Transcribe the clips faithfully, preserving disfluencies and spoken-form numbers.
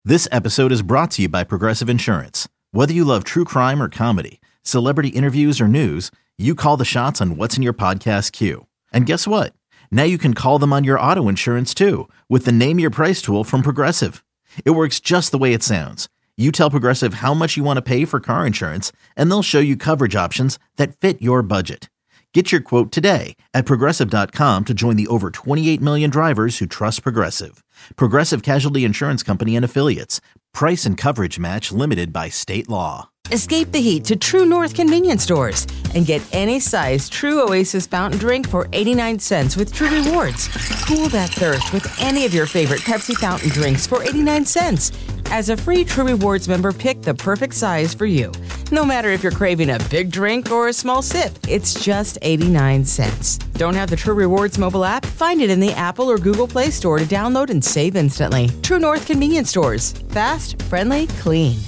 This episode is brought to you by Progressive Insurance. Whether you love true crime or comedy, celebrity interviews or news, you call the shots on what's in your podcast queue. And guess what? Now you can call them on your auto insurance too with the Name Your Price tool from Progressive. It works just the way it sounds. You tell Progressive how much you want to pay for car insurance, and they'll show you coverage options that fit your budget. Get your quote today at Progressive dot com to join the over twenty-eight million drivers who trust Progressive. Progressive Casualty Insurance Company and Affiliates. Price and coverage match limited by state law. Escape the heat to True North convenience stores and get any size True Oasis fountain drink for eighty-nine cents with True Rewards. Cool that thirst with any of your favorite Pepsi fountain drinks for eighty-nine cents. As a free True Rewards member, pick the perfect size for you. No matter if you're craving a big drink or a small sip, it's just eighty-nine cents. Don't have the True Rewards mobile app? Find it in the Apple or Google Play Store to download and save instantly. True North convenience stores. Fast, friendly, clean.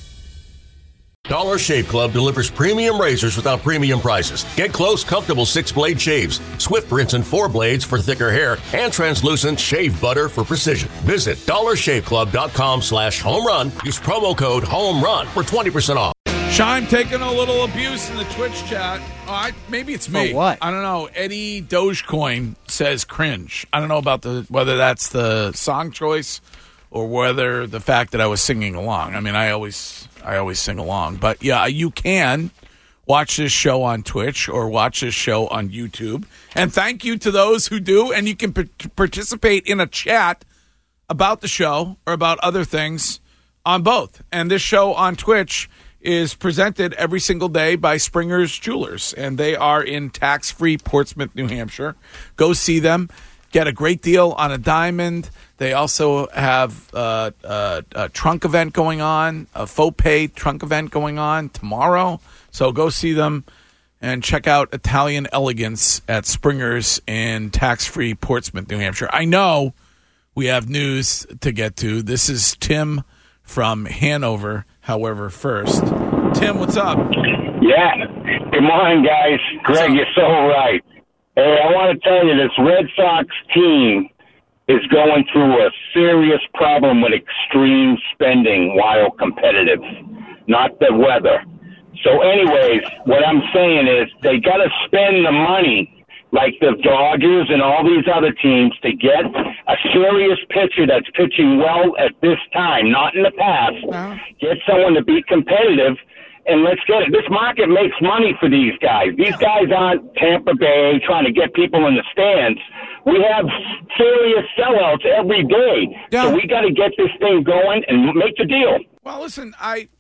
Dollar Shave Club delivers premium razors without premium prices. Get close, comfortable six-blade shaves, swift rinse and four blades for thicker hair, and translucent shave butter for precision. Visit dollar shave club dot com slash home run. Use promo code HOMERUN for twenty percent off. Shime taking a little abuse in the Twitch chat. Oh, I, maybe it's me. For what? I don't know. Eddie Dogecoin says cringe. I don't know about the whether that's the song choice or whether the fact that I was singing along. I mean, I always... I always sing along. But, yeah, you can watch this show on Twitch or watch this show on YouTube. And thank you to those who do. And you can p- participate in a chat about the show or about other things on both. And this show on Twitch is presented every single day by Springer's Jewelers. And they are in tax-free Portsmouth, New Hampshire. Go see them. Get a great deal on a diamond. They also have uh, uh, a trunk event going on, a faux pay trunk event going on tomorrow. So go see them and check out Italian Elegance at Springer's in tax-free Portsmouth, New Hampshire. I know we have news to get to. This is Tim from Hanover, however, first. Tim, what's up? Yeah. Good morning, guys. Greg, you're so right. Hey, I want to tell you, this Red Sox team is going through a serious problem with extreme spending while competitive, not the weather. So anyways, what I'm saying is they got to spend the money like the Dodgers and all these other teams to get a serious pitcher that's pitching well at this time, not in the past. Wow. Get someone to be competitive. And let's get it. This market makes money for these guys. These guys aren't Tampa Bay trying to get people in the stands. We have serious sellouts every day. Yeah. So we got to get this thing going and make the deal. Well, listen, I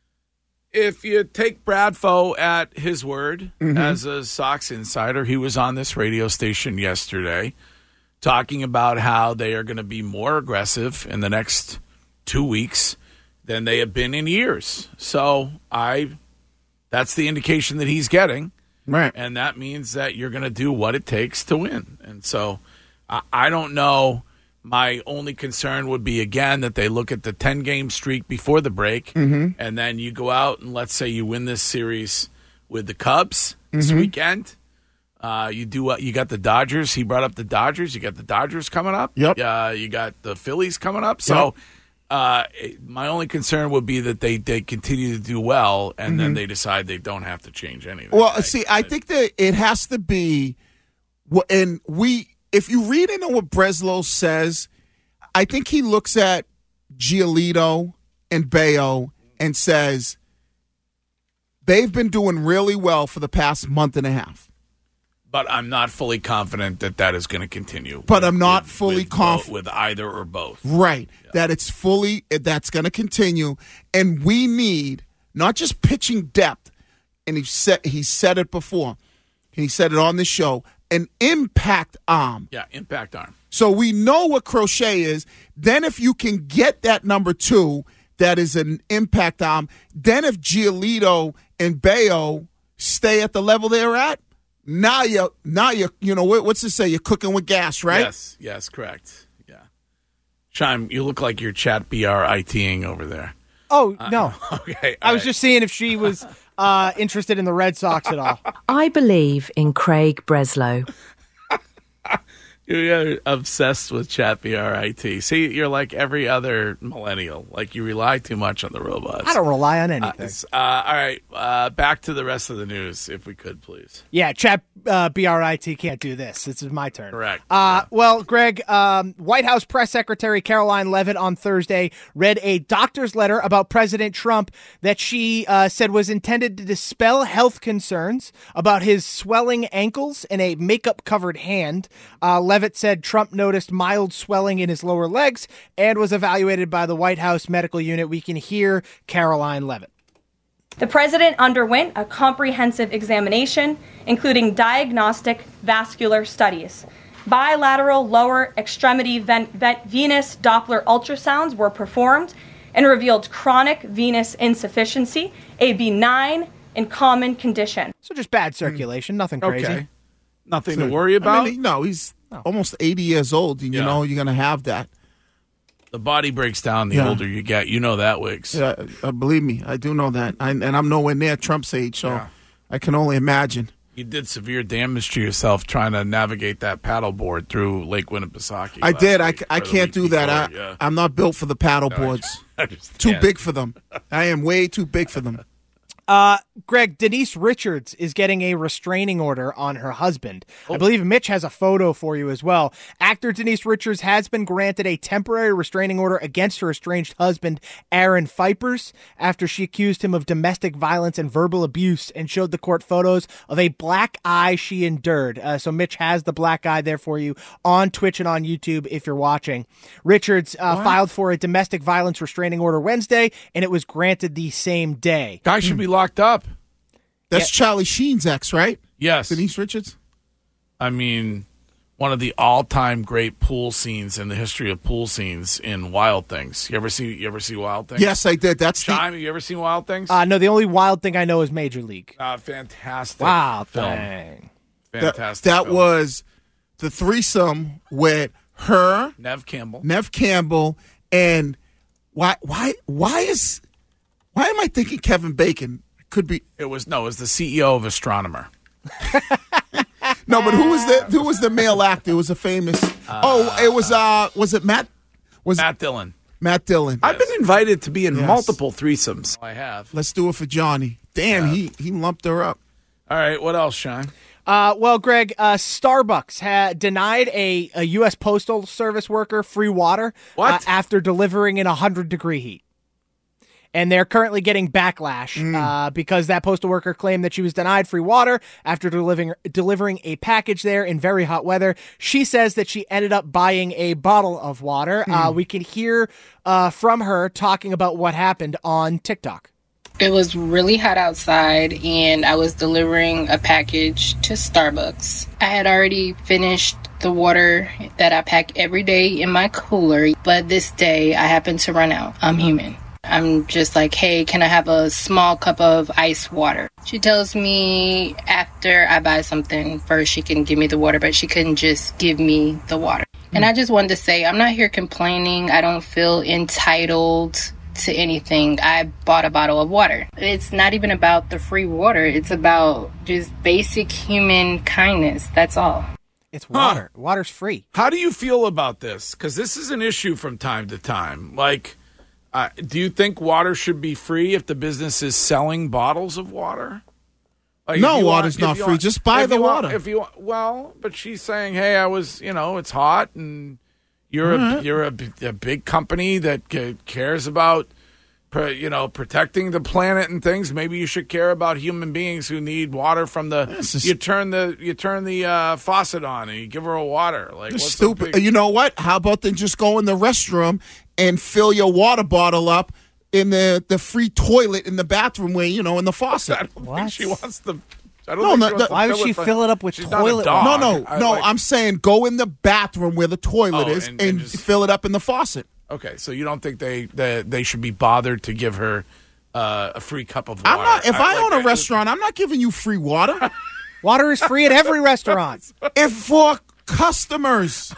if you take Bradfo at his word mm-hmm. as a Sox insider, he was on this radio station yesterday talking about how they are going to be more aggressive in the next two weeks than they have been in years. So I, that's the indication that he's getting. Right. And that means that you're going to do what it takes to win. And so I, I don't know. My only concern would be, again, that they look at the ten-game streak before the break, mm-hmm. and then you go out and let's say you win this series with the Cubs mm-hmm. this weekend. Uh, you do what? You got the Dodgers. He brought up the Dodgers. You got the Dodgers coming up. Yep. Uh, you got the Phillies coming up. So yep. Uh, my only concern would be that they, they continue to do well, and mm-hmm. then they decide they don't have to change anything. Well, right? see, I think that it has to be, and we, if you read into what Breslow says, I think he looks at Giolito and Bayo and says they've been doing really well for the past month and a half. But I'm not fully confident that that is going to continue. But with, I'm not with, fully confident. With either or both. Right. Yeah. That it's fully, that's going to continue. And we need not just pitching depth, and he said, he said it before, he said it on the show, an impact arm. Yeah, impact arm. So we know what Crochet is. Then if you can get that number two, that is an impact arm, then if Giolito and Bayo stay at the level they're at, Now you, now you, you know what's it say? You're cooking with gas, right? Yes, yes, correct. Yeah, Chime, you look like you're chat B R I T-ing over there. Oh no, uh, okay. I was right. just seeing if she was uh, interested in the Red Sox at all. I believe in Craig Breslow. You're obsessed with ChatBRIT. See, you're like every other millennial. Like, you rely too much on the robots. I don't rely on anything. Uh, uh, all right, uh, back to the rest of the news, if we could, please. Yeah, Chat uh, B R I T can't do this. This is my turn. Correct. Uh, well, Greg, um, White House Press Secretary Caroline Leavitt on Thursday read a doctor's letter about President Trump that she uh, said was intended to dispel health concerns about his swelling ankles and a makeup-covered hand. Uh, Leavitt said Trump noticed mild swelling in his lower legs and was evaluated by the White House medical unit. We can hear Caroline Leavitt. The president underwent a comprehensive examination, including diagnostic vascular studies. Bilateral lower extremity ven- ven- venous Doppler ultrasounds were performed and revealed chronic venous insufficiency, a benign and common condition. So just bad circulation, nothing crazy. Okay. Nothing to worry about? I mean, no, he's almost eighty years old, and you Yeah. know you're going to have that. The body breaks down the Yeah. older you get. You know that, Wiggs. Yeah, uh, believe me, I do know that. I, and I'm nowhere near Trump's age, so Yeah. I can only imagine. You did severe damage to yourself trying to navigate that paddleboard through Lake Winnipesaukee. I last did. I, week, c- I or the can't week do that. I, before, yeah. I'm not built for the paddle No, I boards. just- I just Too can't. big for them. I am way too big for them. Uh, Greg, Denise Richards is getting a restraining order on her husband. I believe Mitch has a photo for you as well. Actor Denise Richards has been granted a temporary restraining order against her estranged husband, Aaron Fipers, after she accused him of domestic violence and verbal abuse and showed the court photos of a black eye she endured. Uh, so Mitch has the black eye there for you on Twitch and on YouTube if you're watching. Richards uh, filed for a domestic violence restraining order Wednesday, and it was granted the same day. Guy should be locked up. That's Charlie Sheen's ex, right? Yes. Denise Richards? I mean, one of the all-time great pool scenes in the history of pool scenes in Wild Things. You ever see? You ever see Wild Things? Yes, I did. That's the, Chime, you ever seen Wild Things? Uh, no, the only wild thing I know is Major League. Uh, fantastic. Wow, film. thing. that, Fantastic. that film. was the threesome with her, Nev Campbell. Nev Campbell, and why why why is why am I thinking Kevin Bacon? Could be It was no. It was the C E O of Astronomer. no, but who was the who was the male actor? It was a famous. Uh, oh, it was uh, was it Matt? Was Matt Dillon. Matt Dillon? I've been invited to be in Yes. multiple threesomes. I have. Let's do it for Johnny. Damn, he he lumped her up. All right. What else, Sean? Uh, well, Greg, uh, Starbucks had denied a, a U S Postal Service worker free water What? Uh, after delivering in one hundred degree heat. And they're currently getting backlash uh, because that postal worker claimed that she was denied free water after delivering delivering a package there in very hot weather. She says that she ended up buying a bottle of water. Uh, we can hear uh, from her talking about what happened on TikTok. It was really hot outside, and I was delivering a package to Starbucks. I had already finished the water that I pack every day in my cooler, but this day I happened to run out. I'm human. I'm just like, hey, can I have a small cup of ice water? She tells me after I buy something, first she can give me the water, but she couldn't just give me the water. And I just wanted to say, I'm not here complaining. I don't feel entitled to anything. I bought a bottle of water. It's not even about the free water. It's about just basic human kindness. That's all. It's water. Water's free. How do you feel about this? Because this is an issue from time to time. Like, uh, do you think water should be free if the business is selling bottles of water? Like, No, if you water's want- not if you free. want- Just buy if the you want- water. If you want, well, but she's saying, "Hey, I was, you know, it's hot, and you're a you're a, b- a big company that c- cares about, pr- you know, protecting the planet and things. Maybe you should care about human beings who need water from the. This is- you turn the you turn the uh, faucet on and you give her a water. Like You're what's the stupid. big- You know what? How about then just go in the restroom and fill your water bottle up in the, the free toilet in the bathroom where, you know, in the I faucet. don't What? think she wants the. I don't No, think no, she wants no. to Why would fill she it for- fill it up with she's not a toilet dog. No, no, I no. like- I'm saying go in the bathroom where the toilet Oh, is and- and, and just- fill it up in the faucet. Okay, so you don't think they they, they should be bothered to give her uh, a free cup of water? I'm not. If I, like, own a restaurant, I'm not giving you free water. Water is free at every restaurant. If for customers,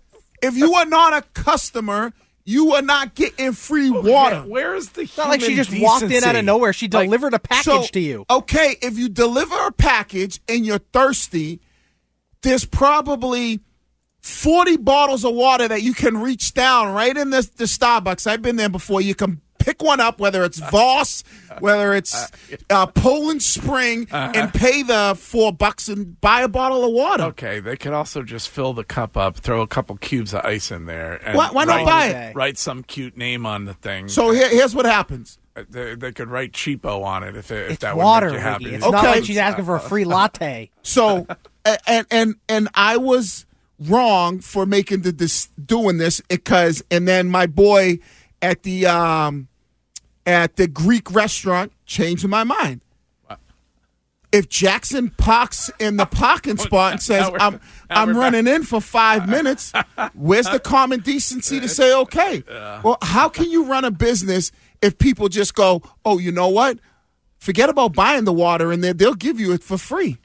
if you are not a customer, you are not getting free water. Where- Where is the? It's not like she human just walked in out decency? of nowhere. She Like, delivered a package So, to you. Okay, if you deliver a package and you're thirsty, there's probably forty bottles of water that you can reach down right in the, the Starbucks. I've been there before. You can pick one up, whether it's Voss, whether it's uh, Poland Spring, uh-huh. and pay the four bucks and buy a bottle of water. Okay, they could also just fill the cup up, throw a couple cubes of ice in there. And why, why not write, buy it? Write some cute name on the thing. So here, here's what happens. They, they could write cheapo on it if, it, if it's that water, would make you happy. It's okay. not like she's asking for a free latte. So, and and and I was wrong for making the this doing this because, and then my boy at the um at the Greek restaurant changed my mind. What? If Jackson parks in the parking spot and says I'm I'm running in for five minutes, where's the common decency to say okay? Yeah. Well, how can you run a business if people just go, oh, you know what? Forget about buying the water and they'll give you it for free.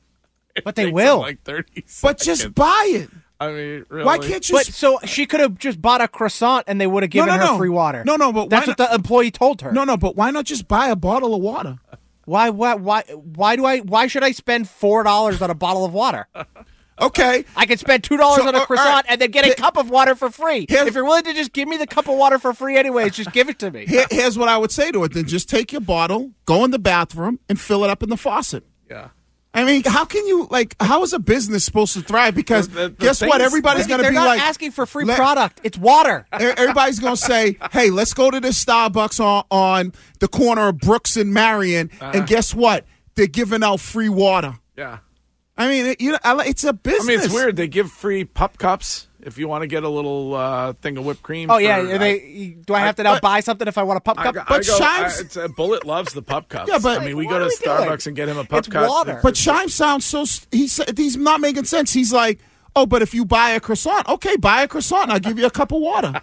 But they will. Like thirty but just buy it. I mean, really? Why can't you? But so she could have just bought a croissant and they would have given no, no, her no. free water. No, no, but that's why what the employee told her. No, no, but why not just buy a bottle of water? Why? Why? Why? Why do I? Why should I spend four dollars on a bottle of water? Okay, I could spend two dollars so, on a croissant right. and then get a Here, cup of water for free. If you're willing to just give me the cup of water for free, anyways, just give it to me. Here, here's what I would say to it: then just take your bottle, go in the bathroom, and fill it up in the faucet. Yeah. I mean, how can you, like, how is a business supposed to thrive? Because the, the, the guess what? Everybody's going to be not like. asking for free let, product. It's water. Everybody's going to say, hey, let's go to this Starbucks on, on the corner of Brooks and Marion. Uh-huh. And guess what? They're giving out free water. Yeah. I mean, it, you know, it's a business. I mean, it's weird. They give free pup cups if you want to get a little uh, thing of whipped cream. Oh, for, yeah. Are they, do I have I, to now but, buy something if I want a pup cup? I, I but go, Shimes... I, it's, uh, Bullet loves the pup cups. Yeah, but, I mean, we go to Starbucks and get him a pup it's cup. Water. But Shimes sounds so... He's, he's not making sense. He's like, oh, but if you buy a croissant, okay, buy a croissant and I'll give you a cup of water.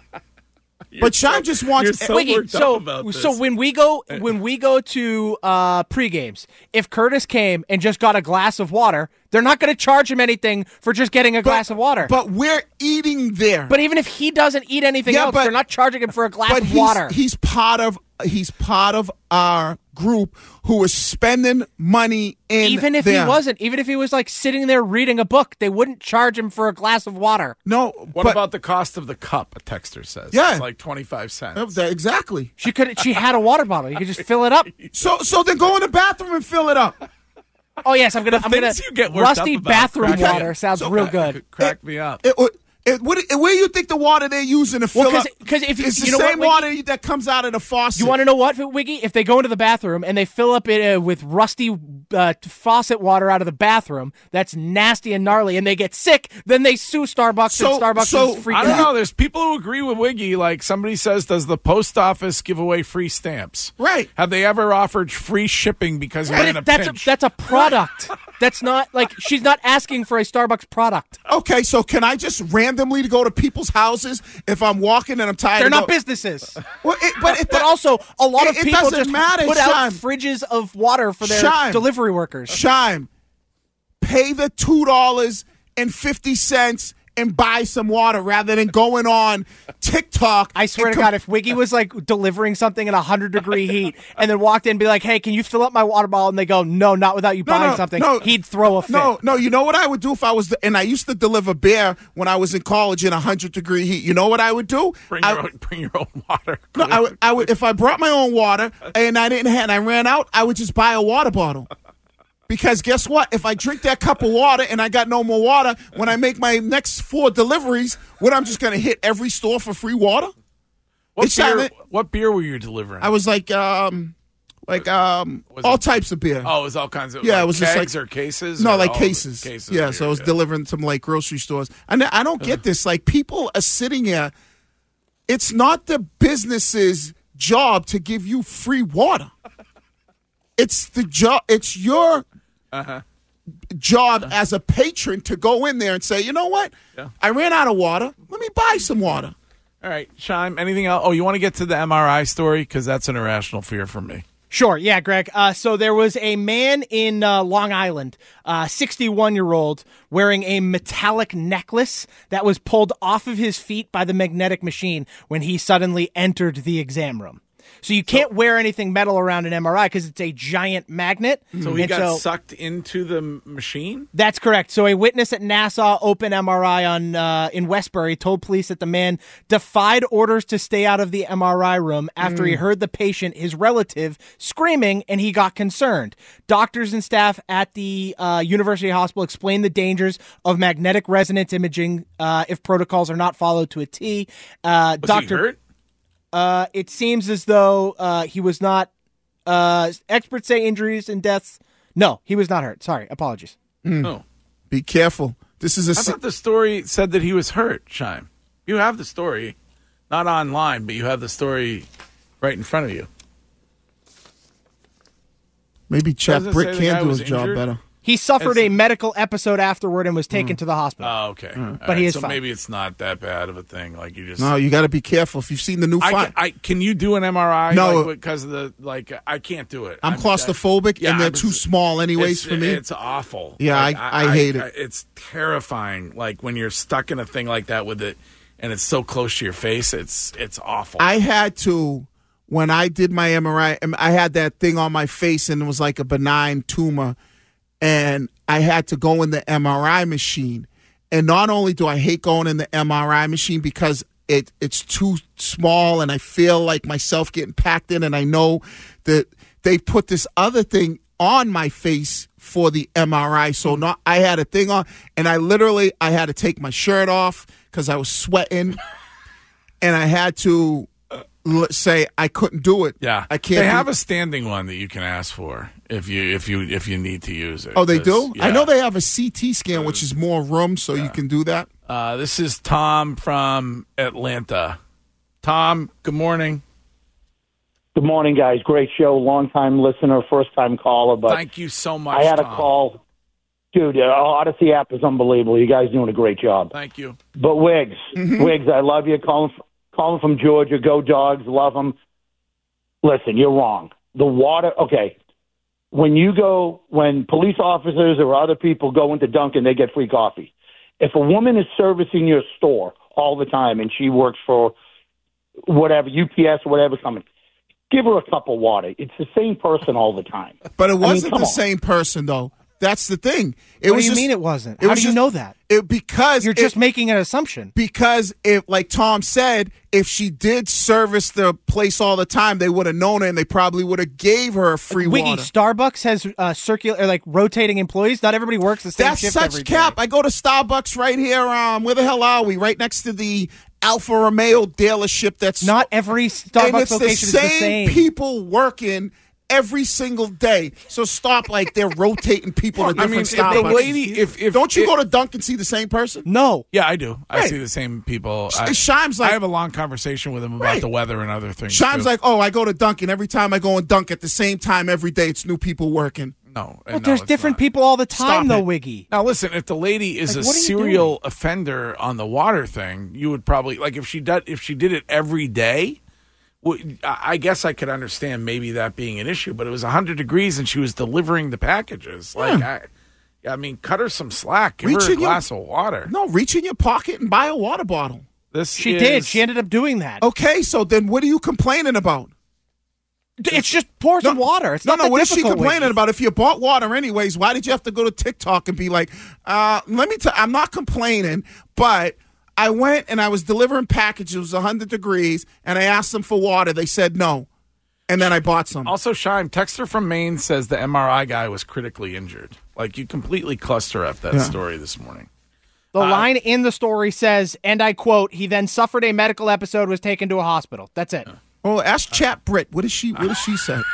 But Shime so, just wants. So, Wiggy, so, so when we go when we go to uh, pre-games, if Curtis came and just got a glass of water, they're not going to charge him anything for just getting a but, glass of water. But we're eating there. But even if he doesn't eat anything yeah, else, but, they're not charging him for a glass but of he's, water. He's part of. He's part of our group who is spending money in even if there. he wasn't, even if he was like sitting there reading a book, they wouldn't charge him for a glass of water. No. What but, about the cost of the cup? A texter says. Yeah, it's like twenty-five cents. Exactly. She could. She had a water bottle. You could just fill it up. So, so then go in the bathroom and fill it up. Oh yes, I'm gonna. I'm gonna. You get rusty up bathroom crack, water sounds so, real good. Crack it, me up. It, it, It, what, where do you think the water they're using to fill well, cause, up? Because if you, it's the you know same what, water that comes out of the faucet. You want to know what, Wiggy? If they go into the bathroom and they fill up it uh, with rusty uh, faucet water out of the bathroom, that's nasty and gnarly, and they get sick, then they sue Starbucks, so, and Starbucks so, is freaking I don't out. know. There's people who agree with Wiggy. Like somebody says, does the post office give away free stamps? Right. Have they ever offered free shipping because you're But in it, a that's pinch? A, that's a product. That's not like she's not asking for a Starbucks product. Okay, so can I just randomly go to people's houses if I'm walking and I'm tired? They're of not go- businesses. Well, it, but it, but also a lot it, of it people doesn't just matter, put Shime. out fridges of water for their Shime. delivery workers. Shime, pay the two dollars and fifty cents and buy some water rather than going on TikTok. I swear to com- God, if Wiggy was like delivering something in a hundred degree heat and then walked in and be like, "Hey, can you fill up my water bottle?" and they go, "No, not without you No, buying no, something," no. he'd throw a fit. No, no. You know what I would do if I was, the, and I used to deliver beer when I was in college in a hundred degree heat. You know what I would do? Bring I, your own, bring your own water. No, I would, I would. If I brought my own water and I didn't have, and I ran out, I would just buy a water bottle. Because guess what? If I drink that cup of water and I got no more water, when I make my next four deliveries, what I'm just going to hit every store for free water? What It's beer, not- what beer were you delivering? I was like, um, like um, Was all it- types of beer. oh, it was all kinds of Yeah, like it was just kegs like- or cases? No, or like all- cases. cases yeah, of so I was beer, delivering to like grocery stores. And I don't get this. Like people are sitting here. It's not the business's job to give you free water. It's the job. It's your Uh-huh. job as a patron to go in there and say, you know what? Yeah. I ran out of water. Let me buy some water. All right, Shime, anything else? Oh, you want to get to the M R I story? Because that's an irrational fear for me. Sure, yeah, Greg. Uh, so there was a man in uh, Long Island, uh, sixty-one-year-old, wearing a metallic necklace that was pulled off of his feet by the magnetic machine when he suddenly entered the exam room. So you can't wear anything metal around an M R I because it's a giant magnet. So he And got so- sucked into the m- machine? That's correct. So a witness at Nassau Open M R I on uh, in Westbury told police that the man defied orders to stay out of the M R I room after he heard the patient, his relative, screaming, and he got concerned. Doctors and staff at the uh, University Hospital explained the dangers of magnetic resonance imaging uh, if protocols are not followed to a T. Uh, Was Doctor he hurt? Uh, it seems as though uh, he was not. Uh, experts say injuries and deaths. No, he was not hurt. Sorry, apologies. No. Be careful. This is a. I si- thought the story said that he was hurt, Shime. You have the story. Not online, but you have the story right in front of you. Maybe Chat Doesn't Brick say the guy can do was his job injured? better. He suffered It's- a medical episode afterward and was taken to the hospital. Oh, okay. All But he right, is so fine. maybe it's not that bad of a thing. Like you just. No, you got to be careful. If you've seen the new I fight, can, I, can you do an M R I? No. like, because of the like. I can't do it. I'm claustrophobic, yeah, and they're I'm- too small anyways it's, for me. It's awful. Yeah, Like, I- I hate it. It's terrifying. Like when you're stuck in a thing like that with it, and it's so close to your face. It's it's awful. I had to, when I did my M R I, um, I had that thing on my face, and it was like a benign tumor, and I had to go in the M R I machine. And not only do I hate going in the M R I machine because it it's too small, and I feel like myself getting packed in, and I know that they put this other thing on my face for the M R I. So not, I had a thing on, and I literally I had to take my shirt off because I was sweating, and I had to l- say I couldn't do it. yeah, I can't. They do- have a standing one that you can ask for if you if you if you need to use it. Oh, they 'Cause, do. I yeah. know they have a C T scan, which is more room, so you can do that. Uh, this is Tom from Atlanta. Tom, good morning. Good morning, guys. Great show. Long-time listener, first-time caller. But Thank you so much. I had Tom. a call. Dude, uh, Odyssey app is unbelievable. You guys doing a great job. Thank you. But Wiggs, Mm-hmm. Wiggs, I love you. Calling, calling from Georgia. Go Dogs. Love them. Listen, you're wrong. The water, okay. When you go, when police officers or other people go into Dunkin', they get free coffee. If a woman is servicing your store all the time and she works for whatever, U P S or whatever coming, give her a cup of water. It's the same person all the time. But it I mean, wasn't come the on. same person, though. That's the thing. It What was do you just, mean it wasn't? it How was do you just- know that? It, because You're it- just making an assumption. because if, like Tom said, if she did service the place all the time, they would have known her, and they probably would have gave her free Wiggy, water. Starbucks has uh, circular, or like rotating employees. Not everybody works the same That's shift such every day. cap. I go to Starbucks right here. Um, where the hell are we? Right next to the Alfa Romeo dealership. That's Not every and Starbucks it's location the is same, the same. people working every single day. So stop like they're rotating people to I different mean, if the Starbucks. lady, if if Don't you if- go to Dunkin' and see the same person? No. Yeah, I do. I Right. see the same people. Sh- I, Shime's like- I have a long conversation with him about Right. the weather and other things. Shime's too. like, oh, I go to Dunkin'. Every time I go and dunk at the same time every day, it's new people working. no. Well, no, there's it's different not. people all the time, Stop though, it. Wiggy. Now, listen. If the lady is Like, a what are you serial offender on the water thing, you would probably like if she did if she did it every day. w- I I guess I could understand maybe that being an issue, but it was one hundred degrees and she was delivering the packages. Like, I, I mean, cut her some slack. Give Reach her a in your- glass of water. No, reach in your pocket and buy a water bottle. This She is- did. She ended up doing that. Okay, so then what are you complaining about? It's just pour some water. It's no, not no. that What is she difficult, complaining Wiggy. about? If you bought water anyways, why did you have to go to TikTok and be like, uh, let me tell I'm not complaining, but I went and I was delivering packages. It was one hundred degrees, and I asked them for water. They said no. And then I bought some. Also, Shime, Texter from Maine says the M R I guy was critically injured. Like, you completely cluster up that Yeah. story this morning. The Uh, line in the story says, and I quote, he then suffered a medical episode, was taken to a hospital. That's it. Oh, ask Chat Brit. What does she? What does she say?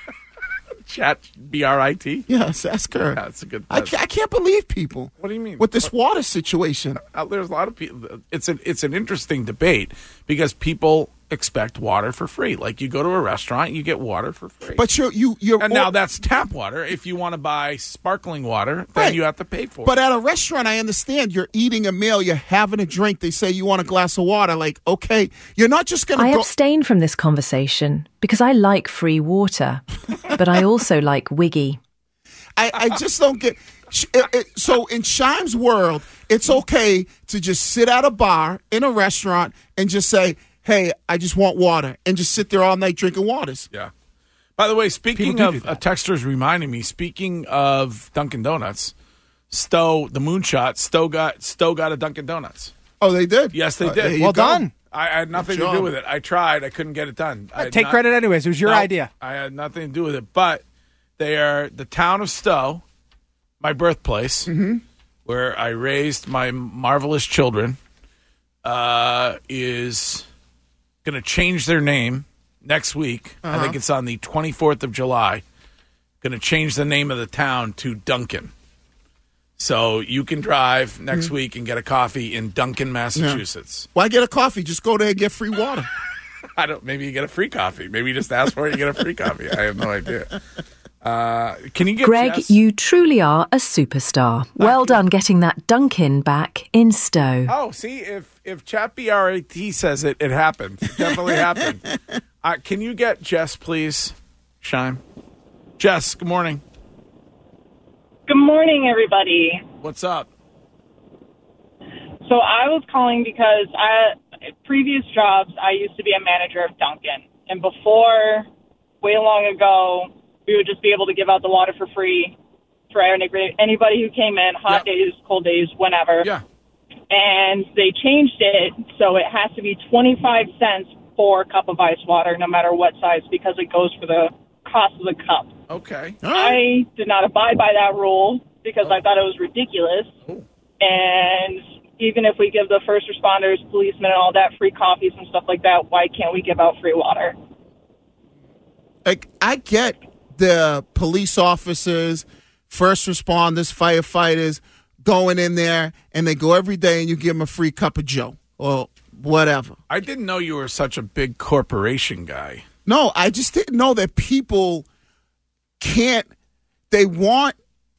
Chat, B R I T? Yes, ask her. Yeah, that's a good I can't, I can't believe people. What do you mean? With this water situation. Uh, there's a lot of people. It's an it's an interesting debate because people expect water for free. Like, you go to a restaurant, you get water for free. But you're you you're and now that's tap water. If you want to buy sparkling water, then Right. you have to pay for But it. at a restaurant, I understand you're eating a meal, you're having a drink. They say you want a glass of water. Like, okay, you're not just going to I go. abstain from this conversation because I like free water, but I also like Wiggy. I, I just don't get. sh- it- it- So in Shime's world, it's okay to just sit at a bar in a restaurant and just say, hey, I just want water, and just sit there all night drinking waters. Yeah. By the way, speaking do of do uh, texters reminding me, speaking of Dunkin' Donuts, Stowe, the moonshot, Stowe got Stowe got a Dunkin' Donuts. Oh, they did? Yes, they Uh, did. there you Well go. done. I, I had nothing Good to do job. with it. I tried. I couldn't get it done. I had Take not- credit anyways. It was your No, idea. I had nothing to do with it. But they are the town of Stowe, my birthplace, Mm-hmm. where I raised my marvelous children, uh, is going to change their name next week. I Uh-huh. think it's on the twenty-fourth of July. Going to change the name of the town to Duncan. So you can drive next Mm-hmm. week and get a coffee in Duncan, Massachusetts. Why get a coffee? Just go there and get free water. I don't. Maybe you get a free coffee. Maybe you just ask for it, you get a free coffee. I have no idea. Uh, can you get Greg, Jess? you truly are a superstar. Well done getting that Dunkin' back in Stowe. Oh, see, if if Chat B R A T says it, it happened. It definitely happened. Uh, can you get Jess, please? Shime. Jess, good morning. Good morning, everybody. What's up? So I was calling because I, previous jobs, I used to be a manager of Dunkin'. And before, way long ago, we would just be able to give out the water for free for any- anybody who came in, hot Yeah. days, cold days, whenever. Yeah. And they changed it so it has to be twenty-five cents for a cup of ice water, no matter what size, because it goes for the cost of the cup. Okay. I did not abide by that rule because I thought it was ridiculous. Oh. And even if we give the first responders, policemen, and all that free coffees and stuff like that, why can't we give out free water? Like, I get the police officers, first responders, firefighters going in there, and they go every day and you give them a free cup of Joe or whatever. I didn't know you were such a big corporation guy. No, I just didn't know that people can't, they want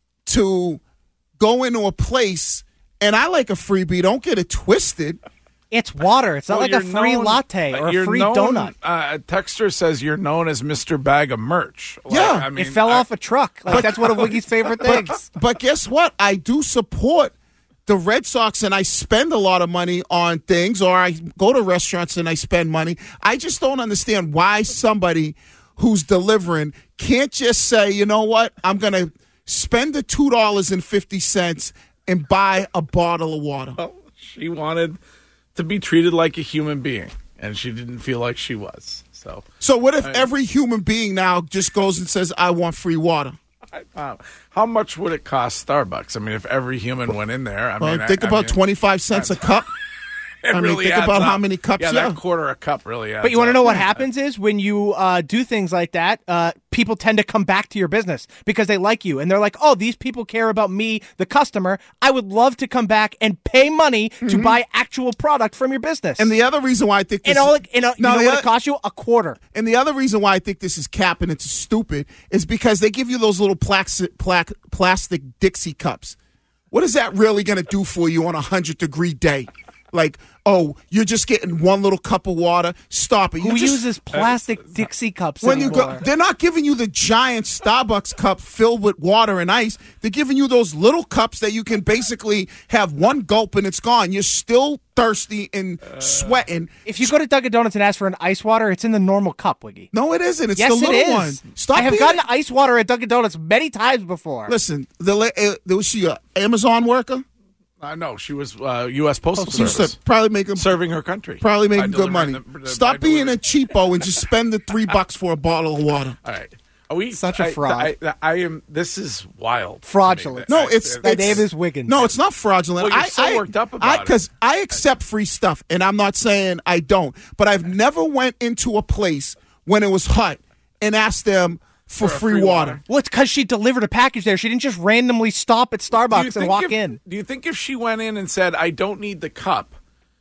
to go into a place, and I like a freebie, don't get it twisted. It's water. It's not Well, like a you're free known- latte or you're a free known- donut. Uh, a texter says you're known as Mister Bag of Merch. Like, Yeah. I mean, It fell I- off a truck. Like that's one of Wiggy's favorite things. But guess what? I do support the Red Sox, and I spend a lot of money on things, or I go to restaurants and I spend money. I just don't understand why somebody who's delivering can't just say, you know what, I'm going to spend the two dollars and fifty cents and buy a bottle of water. Well, she wanted to be treated like a human being, and she didn't feel like she was. So, So what if I- every human being now just goes and says, I want free water? I, wow. How much would it cost Starbucks? I mean, if every human went in there, I Well, mean, think I, about I mean, twenty-five cents a cup. it I mean, really think adds about how up. many cups, Yeah, yeah. that quarter a cup really adds But you want to up. know what happens is when you uh, do things like that, uh, people tend to come back to your business because they like you. And they're like, oh, these people care about me, the customer. I would love to come back and pay money to buy actual product from your business. And the other reason why I think this and all, it- and, uh, you No, know the what other- it costs you? A quarter. And the other reason why I think this is cap and it's stupid is because they give you those little plastic, plastic Dixie cups. What is that really going to do for you on a one hundred degree day? Like, oh, you're just getting one little cup of water. Stop it. Who You just- uses plastic Dixie cups when you anymore? go, they're not giving you the giant Starbucks cup filled with water and ice. They're giving you those little cups that you can basically have one gulp and it's gone. You're still thirsty and sweating. If you go to Dunkin' Donuts and ask for an ice water, it's in the normal cup, Wiggy. No, it isn't. It's yes, the little it is. one. Stop I have being- gotten ice water at Dunkin' Donuts many times before. Listen, the la- uh, was she an Amazon worker? I know she was uh, U S Postal She used to Service, probably making serving her country, probably By making good money. delivering the- Stop by being delivering- a cheapo and just spend the three bucks for a bottle of water. All right. Are we Such a I- fraud. I, I, I am. This is wild. Fraudulent. No, it's, That it's name is Wiggins. No, it's not fraudulent. Well, you're I, so I, worked up about it. Because I accept free stuff, and I'm not saying I don't, but I've never went into a place when it was hot and asked them for, For a free, free water. water. Well, it's because she delivered a package there. She didn't just randomly stop at Do you Starbucks and think walk if- in. Do you think if she went in and said, "I don't need the cup,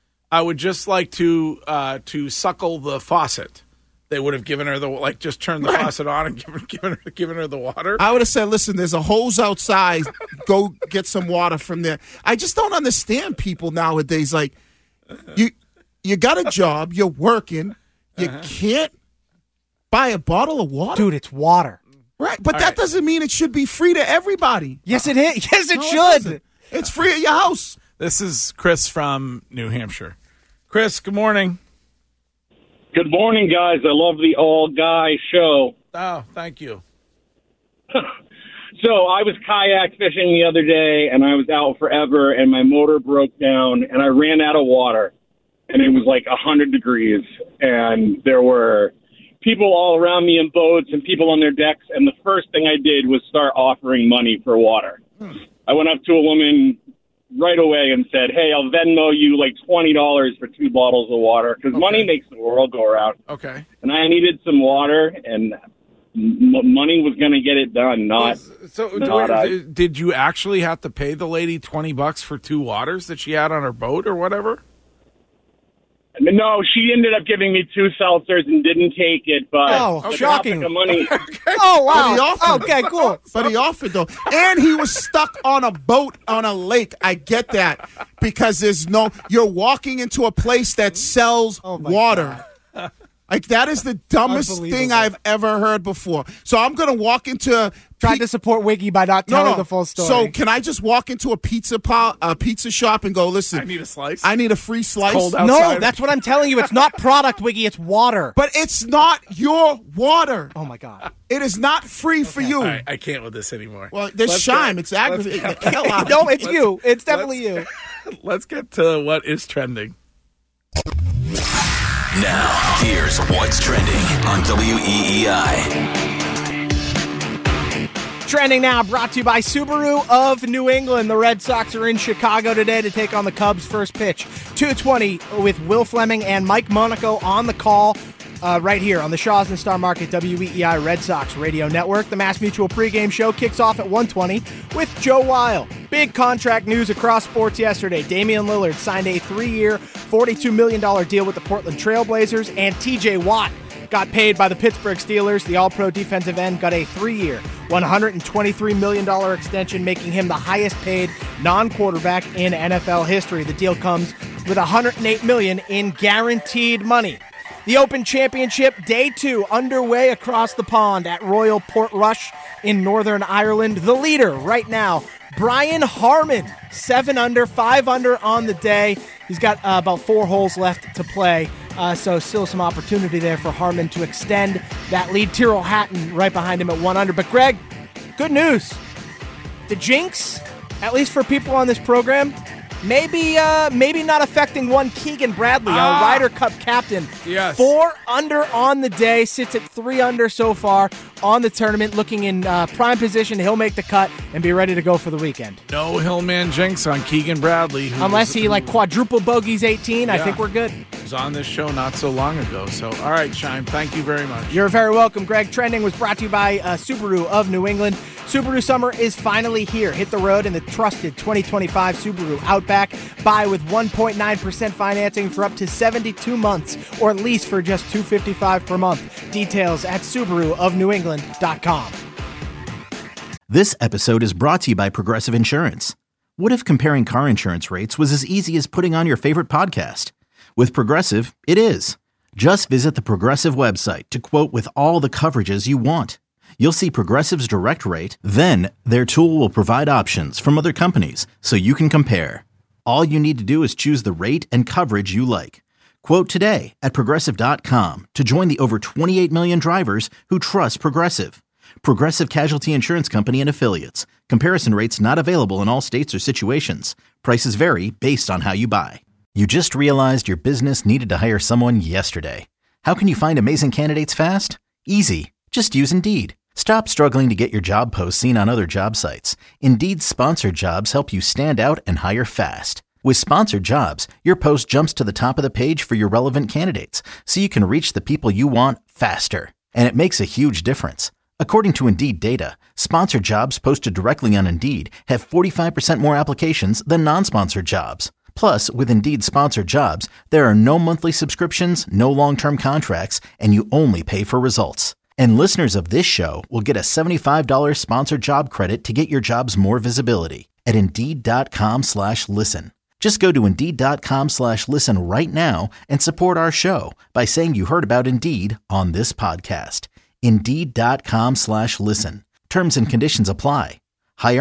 I would just like to uh, to suckle the faucet," they would have given her the like just turned the Right. faucet on and given given her given her the water? I would have said, listen, there's a hose outside. Go get some water from there. I just don't understand people nowadays. Like, you you got a job, you're working, you Uh-huh. can't buy a bottle of water? Dude, it's water. Right, but All that right. doesn't mean it should be free to everybody. Yes, it is. Yes, it No, should. doesn't. It's free at your house. This is Chris from New Hampshire. Chris, good morning. Good morning, guys. I love the all-guy show. Oh, thank you. So I was kayak fishing the other day, and I was out forever, and my motor broke down, and I ran out of water. And it was like one hundred degrees, and there were people all around me in boats and people on their decks, and the first thing I did was start offering money for water. Hmm. I went up to a woman right away and said, hey, I'll Venmo you like twenty dollars for two bottles of water, because okay. money makes the world go around. Okay. And I needed some water, and m- money was going to get it done, not... So not, wait, uh, did you actually have to pay the lady twenty bucks for two waters that she had on her boat or whatever? No, she ended up giving me two seltzers and didn't take it, but oh, the shocking! topic of money. Oh wow! But he offered. Okay, cool. But he offered though, and he was stuck on a boat on a lake. I get that because there's no. You're walking into a place that sells oh water. God. Like that is the dumbest thing I've ever heard before. So I'm gonna walk into. Tried to support Wiggy by not telling no, no. the full story. So can I just walk into a pizza po- a pizza shop and go, listen, I need a slice. I need a free slice. Cold outside. No, that's what I'm telling you. It's not product, Wiggy. It's water. But it's not your water. Oh, my God. It is not free okay. for you. Right, I can't with this anymore. Well, there's let's Shime. Get, it's aggravating. No, it's let's, you. It's definitely you. Let's get to what is trending. Now, here's what's trending on W E E I. Trending now, brought to you by Subaru of New England. The Red Sox are in Chicago today to take on the Cubs. First pitch, two twenty with Will Fleming and Mike Monaco on the call uh, right here on the Shaw's and Star Market W E E I Red Sox Radio Network. The Mass Mutual pregame show kicks off at one twenty with Joe Weil. Big contract news across sports yesterday. Damian Lillard signed a three-year, forty-two million dollars deal with the Portland Trail Blazers, and T J Watt got paid by the Pittsburgh Steelers. The all-pro defensive end got a three-year, one hundred twenty-three million dollars extension, making him the highest-paid non-quarterback in N F L history. The deal comes with one hundred eight million dollars in guaranteed money. The Open Championship Day two underway across the pond at Royal Portrush in Northern Ireland. The leader right now, Brian Harman, seven under, five under on the day. He's got uh, about four holes left to play. Uh, so still some opportunity there for Harman to extend that lead. Tyrrell Hatton right behind him at one under. But Greg, good news. The jinx, at least for people on this program, maybe uh, maybe not affecting one Keegan Bradley, ah, our Ryder Cup captain. Yes. Four under on the day, sits at three under so far on the tournament, looking in uh, prime position. He'll make the cut and be ready to go for the weekend. No Hillman jinx on Keegan Bradley. Unless he like quadruple bogeys eighteen, yeah. I think we're good. He was on this show not so long ago. So, all right, Shime, thank you very much. You're very welcome, Greg. Trending was brought to you by uh, Subaru of New England. Subaru summer is finally here. Hit the road in the trusted twenty twenty-five Subaru Outback. Buy with one point nine percent financing for up to seventy-two months, or lease for just two hundred fifty-five dollars per month. Details at Subaru of New England dot com. This episode is brought to you by Progressive Insurance. What if comparing car insurance rates was as easy as putting on your favorite podcast? With Progressive, it is. Just visit the Progressive website to quote with all the coverages you want. You'll see Progressive's direct rate, then their tool will provide options from other companies so you can compare. All you need to do is choose the rate and coverage you like. Quote today at Progressive dot com to join the over twenty-eight million drivers who trust Progressive. Progressive Casualty Insurance Company and Affiliates. Comparison rates not available in all states or situations. Prices vary based on how you buy. You just realized your business needed to hire someone yesterday. How can you find amazing candidates fast? Easy. Just use Indeed. Stop struggling to get your job posts seen on other job sites. Indeed's sponsored jobs help you stand out and hire fast. With sponsored jobs, your post jumps to the top of the page for your relevant candidates, so you can reach the people you want faster. And it makes a huge difference. According to Indeed data, sponsored jobs posted directly on Indeed have forty-five percent more applications than non-sponsored jobs. Plus, with Indeed sponsored jobs, there are no monthly subscriptions, no long-term contracts, and you only pay for results. And listeners of this show will get a seventy-five dollars sponsored job credit to get your jobs more visibility at Indeed.com slash listen. Just go to Indeed.com slash listen right now and support our show by saying you heard about Indeed on this podcast. Indeed.com slash listen. Terms and conditions apply. Hiring?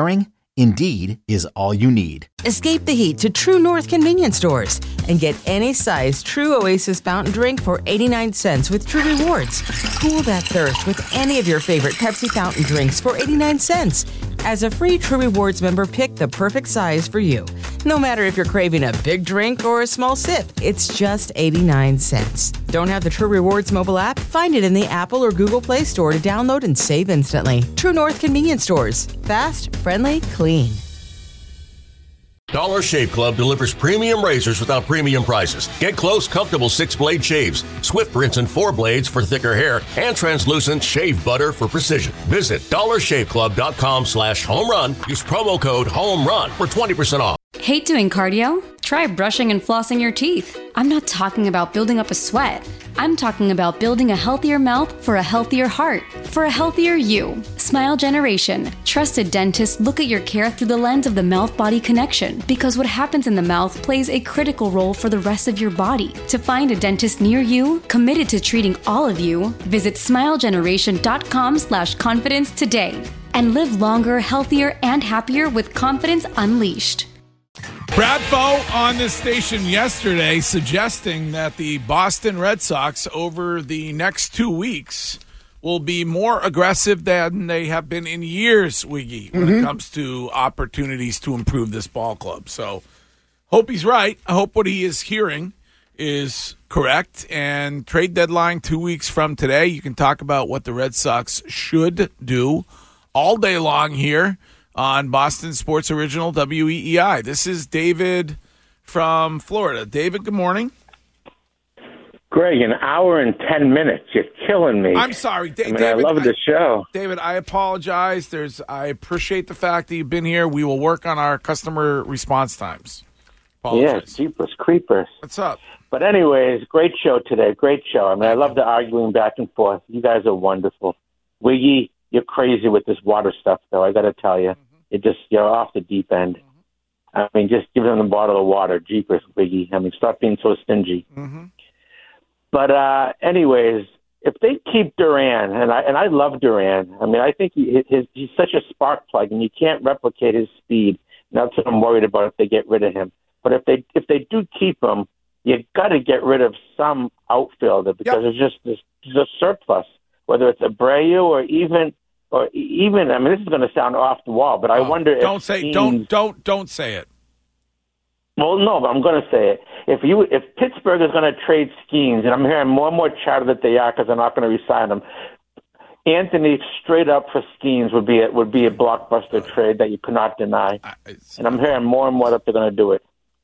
Indeed is all you need. Escape the heat to True North convenience stores and get any size True Oasis fountain drink for eighty-nine cents with True Rewards. Cool that thirst with any of your favorite Pepsi fountain drinks for eighty-nine cents. As a free True Rewards member, pick the perfect size for you. No matter if you're craving a big drink or a small sip, it's just eighty-nine cents. Don't have the True Rewards mobile app? Find it in the Apple or Google Play Store to download and save instantly. True North convenience stores. Fast, friendly, clean. Dollar Shave Club delivers premium razors without premium prices. Get close, comfortable six-blade shaves, Swift rinse and four blades for thicker hair, and translucent shave butter for precision. Visit dollarshaveclub.com slash home run. Use promo code HOMERUN for twenty percent off. Hate doing cardio? Try brushing and flossing your teeth. I'm not talking about building up a sweat. I'm talking about building a healthier mouth for a healthier heart, for a healthier you. Smile Generation. Trusted dentists look at your care through the lens of the mouth-body connection, because what happens in the mouth plays a critical role for the rest of your body. To find a dentist near you, committed to treating all of you, visit smilegeneration.com slash confidence today. And live longer, healthier, and happier with confidence unleashed. Brad Foe on this station yesterday suggesting that the Boston Red Sox over the next two weeks will be more aggressive than they have been in years, Wiggy, when Mm-hmm. it comes to opportunities to improve this ball club. So hope he's right. I hope what he is hearing is correct. And trade deadline two weeks from today, you can talk about what the Red Sox should do all day long here on Boston Sports Original W E E I. This is David from Florida. David, good morning. Greg, an hour and ten minutes. You're killing me. I'm sorry, da- I mean, David. I love the show. David, I apologize. There's, I appreciate the fact that you've been here. We will work on our customer response times. Yeah, jeepers creepers. What's up? But anyways, great show today. Great show. I mean, I love the arguing back and forth. You guys are wonderful. Wiggy, you're crazy with this water stuff, though. I got to tell you, mm-hmm. it just you're off the deep end. Mm-hmm. I mean, just give them a bottle of water, jeepers, Wiggy. I mean, stop being so stingy. Mm-hmm. But uh, anyways, if they keep Duran, and I and I love Duran. I mean, I think he, his, he's such a spark plug, and you can't replicate his speed. And that's what I'm worried about if they get rid of him. But if they if they do keep him, you got to get rid of some outfielder because yep. there's just this, there's a surplus, whether it's Abreu or even or even. I mean, this is going to sound off the wall, but I oh, wonder. Don't if say Skeens, don't don't don't say it. Well, no, but I'm going to say it. If you if Pittsburgh is going to trade Skeens, and I'm hearing more and more chatter that they are because they're not going to re-sign him, Anthony straight up for Skeens would be a, would be a blockbuster trade that you could not deny. And I'm hearing more and more that they're going to do it.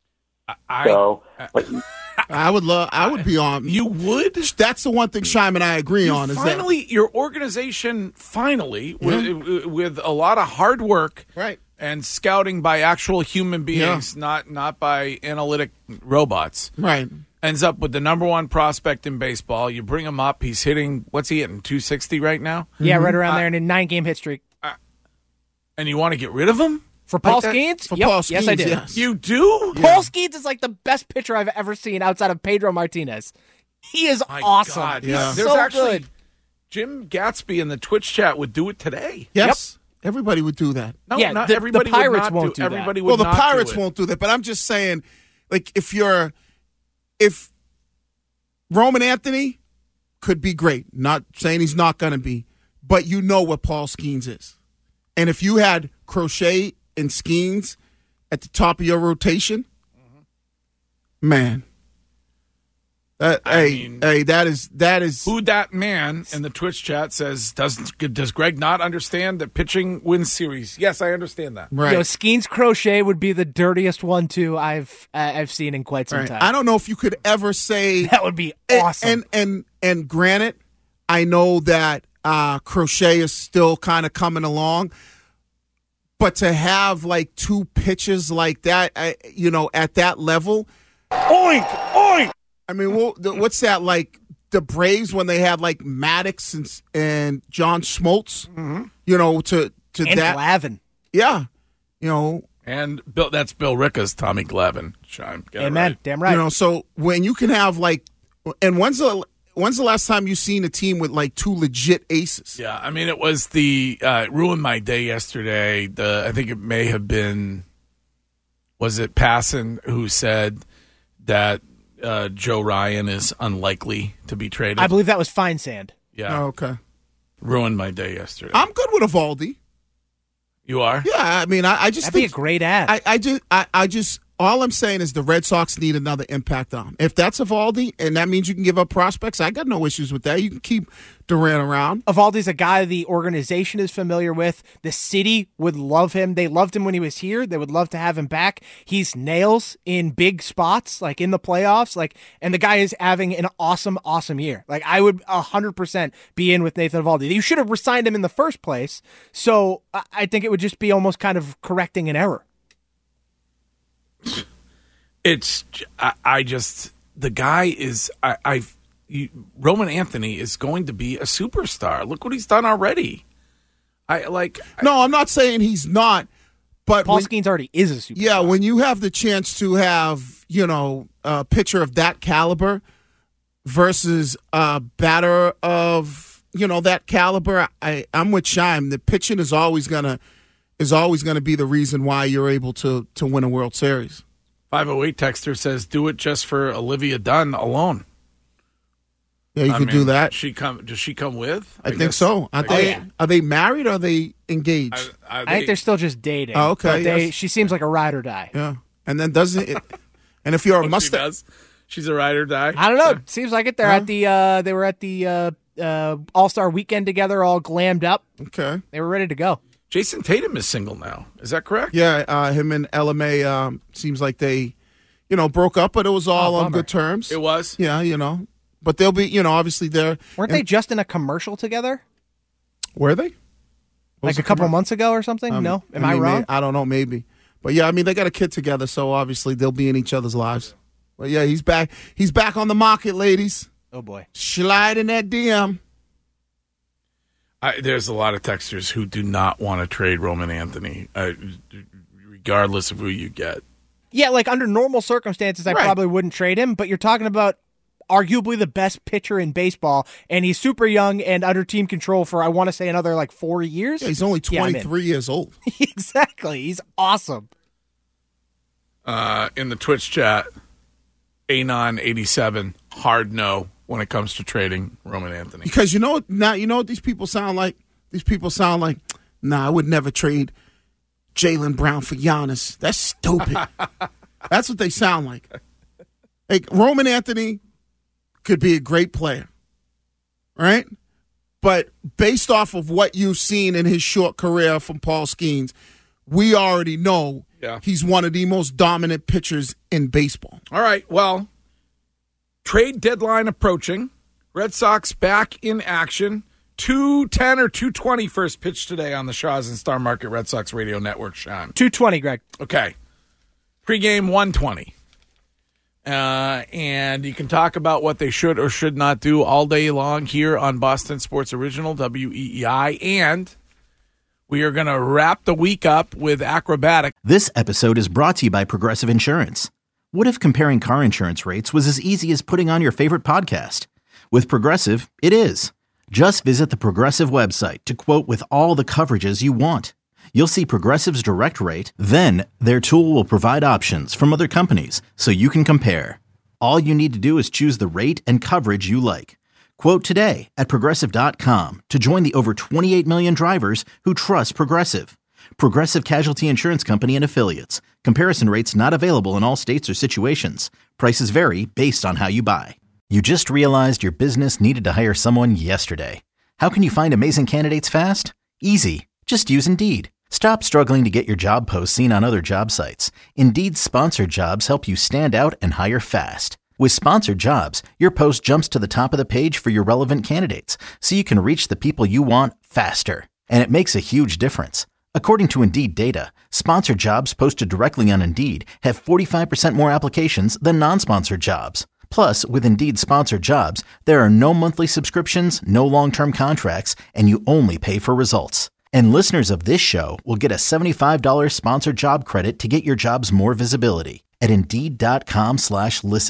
I, so, but, I would love. I would be on. You would. That's the one thing Shime and I agree you on. Is finally that your organization finally yeah. with with a lot of hard work, right, and scouting by actual human beings, yeah. not not by analytic robots, right, ends up with the number one prospect in baseball. You bring him up. He's hitting. What's he hitting? two sixty right now. Yeah, mm-hmm. right around uh, there in a nine game hit streak. Uh, and you want to get rid of him? For Paul like Skeens? For yep. Paul Skeens, yes, I did. Yes. You do? Yeah. Paul Skeens is like the best pitcher I've ever seen outside of Pedro Martinez. He is My awesome. God, He's yeah. so There's actually, good. Jim Gatsby in the Twitch chat would do it today. Yes. Yep. Everybody would do that. No, yeah, not the, everybody the Pirates would not won't do, do everybody that. would Well, the not Pirates do it. won't do that, but I'm just saying, like, if you're, if Roman Anthony could be great, not saying he's not going to be, but you know what Paul Skeens is. And if you had Crochet and Skeens at the top of your rotation, mm-hmm. man. Uh, hey, mean, hey, that is that is who that man in the Twitch chat says doesn't does Greg not understand that pitching wins series? Yes, I understand that. Right. Yo, Skeens Crochet would be the dirtiest one too I've uh, I've seen in quite some right. time. I don't know if you could ever say that would be awesome. And and and, and granted, I know that uh, Crochet is still kind of coming along. But to have, like, two pitches like that, I, you know, at that level. Oink! Oink! I mean, well, the, what's that, like, the Braves when they had, like, Maddox and, and John Schmaltz? Mm-hmm. You know, to, to and that. Glavine. Yeah. You know. And Bill, that's Bill Ricka's Tommy Glavine. Shime. Get Amen. Right. Damn right. You know, so when you can have, like, and when's the, when's the last time you seen a team with like two legit aces? Yeah, I mean, it was the uh, ruined my day yesterday. The I think it may have been, was it Passan who said that uh, Joe Ryan is unlikely to be traded? I believe that was Feinsand. Yeah. Oh, okay. Ruined my day yesterday. I'm good with Eovaldi. You are? Yeah, I mean, I, I just That'd think, be a great ad. I, I just, I, I just, all I'm saying is the Red Sox need another impact on him. If that's Eovaldi, and that means you can give up prospects, I got no issues with that. You can keep Duran around. Eovaldi's a guy the organization is familiar with. The city would love him. They loved him when he was here. They would love to have him back. He's nails in big spots, like in the playoffs. Like, and the guy is having an awesome, awesome year. Like, I would one hundred percent be in with Nathan Eovaldi. You should have re-signed him in the first place. So I think it would just be almost kind of correcting an error. It's, I, I just, the guy is, I, I've, you, Roman Anthony is going to be a superstar. Look what he's done already. I like. No, I'm not saying he's not, but Paul when, Skeens already is a superstar. Yeah, when you have the chance to have, you know, a pitcher of that caliber versus a batter of, you know, that caliber, I, I'm with Scheim. The pitching is always gonna is always gonna be the reason why you're able to to win a World Series. five oh eight texter says, do it just for Olivia Dunn alone. Yeah, you I could mean, do that. She come? Does she come with? I, think guess- so. Are I they guess- are they married or are they engaged? I, I think they're still just dating. Oh, okay, But they, yes. She seems like a ride or die. Yeah, and then doesn't it? And if you're a Oh, she Mustang, does? She's a ride or die. I don't know. Seems like it. They're Huh? at the. Uh, they were at the uh, uh, All Star Weekend together, all glammed up. Okay, they were ready to go. Jason Tatum is single now. Is that correct? yeah, uh, him and L M A um, seems like they, you know, broke up, but it was all Oh, on bummer. good terms. It was. Yeah, you know, but they'll be, you know, obviously they're Weren't they just in a commercial together? were they? What was Like a the couple commer- months ago or something? Um, no, am I, mean, wrong? may- I don't know, maybe, but yeah, I mean they got a kid together, so obviously they'll be in each other's lives. But yeah, he's back. He's back on the market, ladies. Oh boy, Slide in that D M. I, there's a lot of texters who do not want to trade Roman Anthony, uh, regardless of who you get. Yeah, like under normal circumstances, I Right. probably wouldn't trade him. But you're talking about arguably the best pitcher in baseball, and he's super young and under team control for I want to say another like four years. Yeah, he's only Yeah, I'm in. twenty-three years old. Exactly, he's awesome. Uh, in the Twitch chat, Anon eighty-seven, hard no when it comes to trading Roman Anthony. Because you know what now you know what these people sound like? These people sound like, nah, I would never trade Jaylen Brown for Giannis. That's stupid. That's what they sound like. Like Roman Anthony could be a great player. Right? But based off of what you've seen in his short career from Paul Skeens, we already know Yeah. he's one of the most dominant pitchers in baseball. All right, well, trade deadline approaching. Red Sox back in action. two ten or two twenty first pitch today on the Shaw's and Star Market Red Sox Radio Network, Sean. two twenty, Greg. Okay. Pregame one twenty. Uh, and you can talk about what they should or should not do all day long here on Boston Sports Original, W E E I. And we are going to wrap the week up with Acrobatic. This episode is brought to you by Progressive Insurance. What if comparing car insurance rates was as easy as putting on your favorite podcast? With Progressive, it is. Just visit the Progressive website to quote with all the coverages you want. You'll see Progressive's direct rate, then their tool will provide options from other companies so you can compare. All you need to do is choose the rate and coverage you like. Quote today at Progressive dot com to join the over twenty-eight million drivers who trust Progressive. Progressive Casualty Insurance Company and Affiliates. Comparison rates not available in all states or situations. Prices vary based on how you buy. You just realized your business needed to hire someone yesterday. How can you find amazing candidates fast? Easy. Just use Indeed. Stop struggling to get your job posts seen on other job sites. Indeed's sponsored jobs help you stand out and hire fast. With sponsored jobs, your post jumps to the top of the page for your relevant candidates, so you can reach the people you want faster. And it makes a huge difference. According to Indeed data, sponsored jobs posted directly on Indeed have forty-five percent more applications than non-sponsored jobs. Plus, with Indeed sponsored jobs, there are no monthly subscriptions, no long-term contracts, and you only pay for results. And listeners of this show will get a seventy-five dollars sponsored job credit to get your jobs more visibility at Indeed.com slash listen.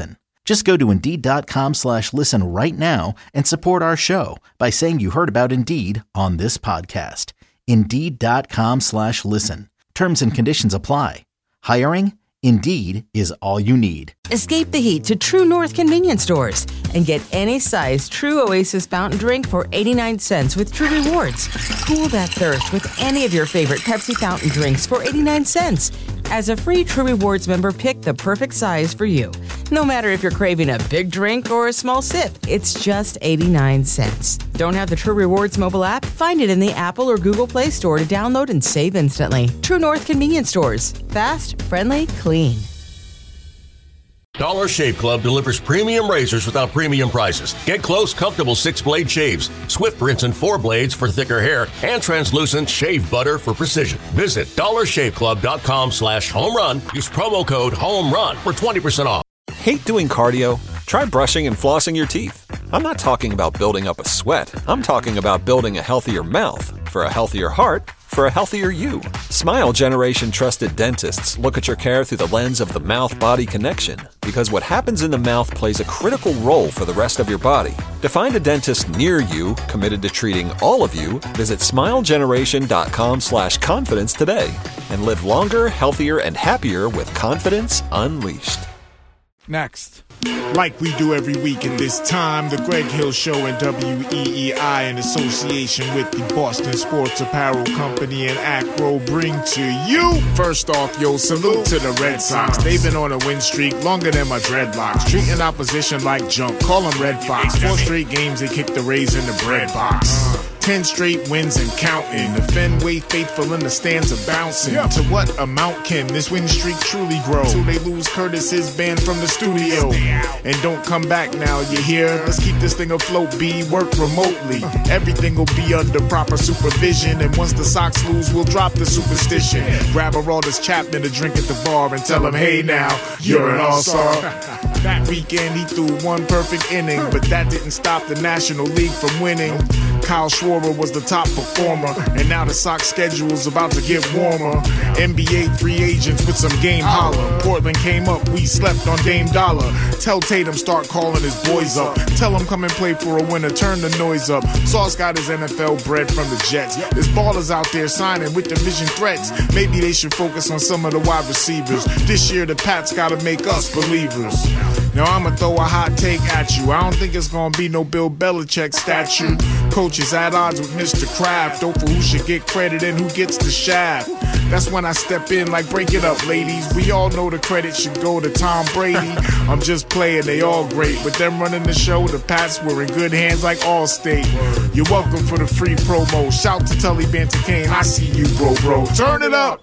Just go to Indeed.com slash listen right now and support our show by saying you heard about Indeed on this podcast. Indeed.com slash listen. Terms and conditions apply. Hiring? Indeed is all you need. Escape the heat to True North convenience stores and get any size True Oasis fountain drink for eighty-nine cents with True Rewards. Cool that thirst with any of your favorite Pepsi fountain drinks for eighty-nine cents. As a free True Rewards member, pick the perfect size for you. No matter if you're craving a big drink or a small sip, it's just eighty-nine cents. Don't have the True Rewards mobile app? Find it in the Apple or Google Play Store to download and save instantly. True North convenience stores. Fast, friendly, clean. Dollar Shave Club delivers premium razors without premium prices. Get close, comfortable six-blade shaves, Swift rinse and four blades for thicker hair, and translucent shave butter for precision. Visit dollarshaveclub.com slash home run. Use promo code HOMERUN for twenty percent off. Hate doing cardio? Try brushing and flossing your teeth. I'm not talking about building up a sweat. I'm talking about building a healthier mouth for a healthier heart for a healthier you. Smile Generation trusted dentists look at your care through the lens of the mouth-body connection, because what happens in the mouth plays a critical role for the rest of your body. To find a dentist near you committed to treating all of you, visit smilegeneration.com slash confidence today and live longer, healthier, and happier with confidence unleashed. Next. Like we do every week at this time, the Greg Hill Show and W E E I in association with the Boston Sports Apparel Company and Acro bring to you. First off, yo, salute to the Red Sox. They've been on a win streak longer than my dreadlocks. Treating opposition like junk, call them Red Fox. Four straight games they kicked the Rays in the bread box. Ten straight wins and counting. The Fenway faithful in the stands are bouncing. Yeah. To what amount can this win streak truly grow? Till they lose Curtis's band from the studio. And don't come back now, you hear? Let's keep this thing afloat, B. Work remotely. Everything will be under proper supervision. And once the Sox lose, we'll drop the superstition. Grab a Aroldis Chapman to drink at the bar and tell him, hey now, you're an all-star. That weekend he threw one perfect inning, but that didn't stop the National League from winning. Kyle Schwarber was the top performer, and now the Sox schedule's about to get warmer. N B A free agents with some game holler. Portland came up, we slept on Dame Dollar. Tell Tatum start calling his boys up. Tell him come and play for a winner, turn the noise up. Sauce got his N F L bread from the Jets. There's ballers out there signing with division threats. Maybe they should focus on some of the wide receivers. This year the Pats gotta make us believers. Now I'ma throw a hot take at you. I don't think it's gonna be no Bill Belichick statue. Coach is at odds with Mister Kraft, over who should get credit and who gets the shaft. That's when I step in like, break it up, ladies. We all know the credit should go to Tom Brady. I'm just playing, they all great. But them running the show, the Pats were in good hands like Allstate. You're welcome for the free promo. Shout to Tully Banter Kane, I see you, bro, bro. Turn it up.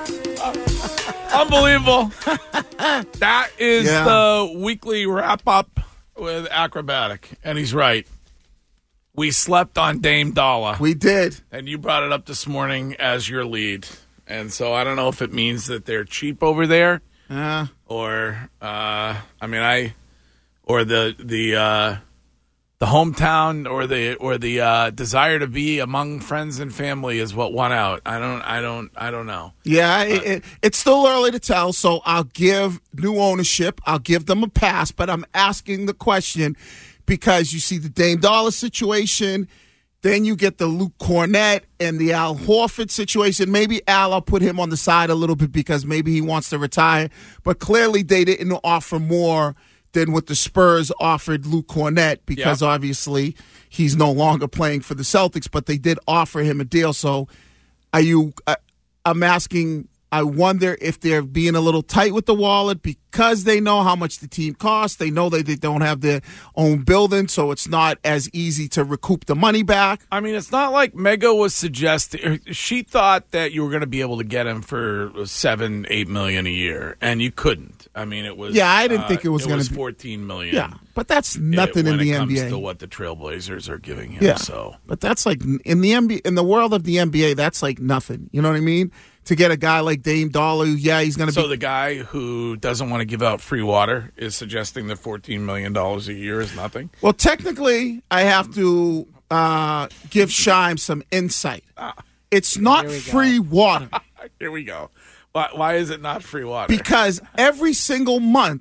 Unbelievable. That is Yeah. the weekly wrap-up with Acrobatic. And he's right. We slept on Dame Dollar. We did. And you brought it up this morning as your lead. And so I don't know if it means that they're cheap over there. Uh, or, uh, I mean, I, or the, the, uh, the hometown or the, or the, uh, desire to be among friends and family is what won out. I don't, I don't, I don't know. Yeah, it, it, it's still early to tell, so I'll give new ownership. I'll give them a pass, but I'm asking the question because you see the Dame Dollar situation, then you get the Luke Cornett and the Al Horford situation. Maybe Al, I'll put him on the side a little bit because maybe he wants to retire, but clearly they didn't offer more than what the Spurs offered Luke Cornett because Yep. obviously he's no longer playing for the Celtics, but they did offer him a deal. So are you uh, I'm asking, I wonder if they're being a little tight with the wallet because they know how much the team costs. They know that they don't have their own building, so it's not as easy to recoup the money back. I mean, it's not like Mega was suggesting. She thought that you were going to be able to get him for seven, eight million a year, and you couldn't. I mean, it was. Yeah, I didn't uh, think it was going to be fourteen million. Yeah, but that's nothing it, in the it N B A. comes to what the Trailblazers are giving him. Yeah, So, but that's like in the N B A, in the world of the N B A, that's like nothing. You know what I mean? To get a guy like Dame Dollar, yeah, he's going to so be. the guy who doesn't want to give out free water is suggesting that fourteen million dollars a year is nothing. Well, technically, I have to uh, give Shime some insight. It's not free water. Here we go. Why, why is it not free water? Because every single month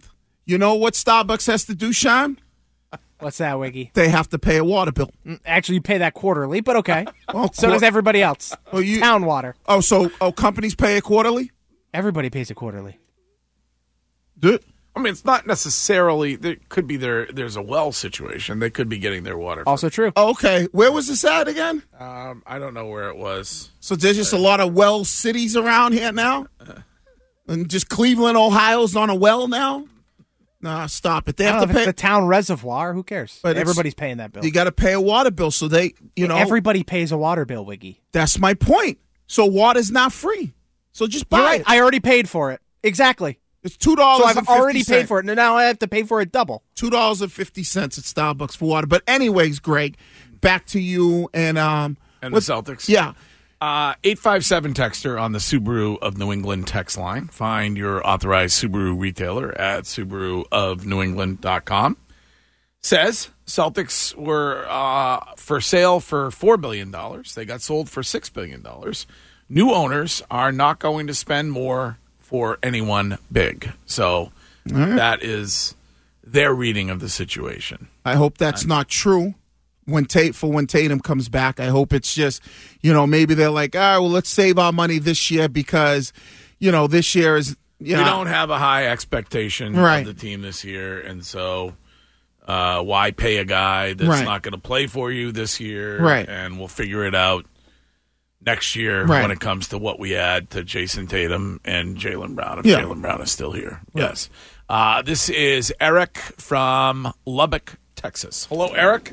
You know what Starbucks has to do, Sean? What's that, Wiggy? They have to pay a water bill. Actually, you pay that quarterly, but okay. Well, so quar- does everybody else. Well, you, Town water. Oh, so oh, companies pay it quarterly? Everybody pays it quarterly. Dude. I mean, it's not necessarily. There could be there. There's a well situation. They could be getting their water. Also true. Oh, okay. Where was this at again? Um, I don't know where it was. So there's just a lot of well cities around here now? And just Cleveland, Ohio's on a well now? Nah, stop it. They I have don't to know pay. If it's a town reservoir. Who cares? But it's- Everybody's paying that bill. You got to pay a water bill, so they, you know. Everybody pays a water bill, Wiggy. That's my point. So water's not free. So just buy You're right. it. I already paid for it. Exactly. It's two dollars. So I've already paid for it. And now I have to pay for it double. Two dollars and fifty cents at Starbucks for water. But anyways, Greg, back to you and um And what- the Celtics. Yeah. Uh, eight five seven texter on the Subaru of New England text line. Find your authorized Subaru retailer at Subaru of New England dot com. Says Celtics were uh, for sale for four billion dollars. They got sold for six billion dollars. New owners are not going to spend more for anyone big. So right. that is their reading of the situation. I hope that's not true. When Tate for when Tatum comes back, I hope it's just, you know, maybe they're like, all right, well, let's save our money this year because, you know, this year is, you we know, don't have a high expectation Right. of the team this year, and so uh, why pay a guy that's Right. not going to play for you this year? Right. And we'll figure it out next year Right. when it comes to what we add to Jason Tatum and Jaylen Brown, if Yeah. Jaylen Brown is still here. Yeah. Yes. Uh, this is Eric from Lubbock, Texas. Hello, Eric.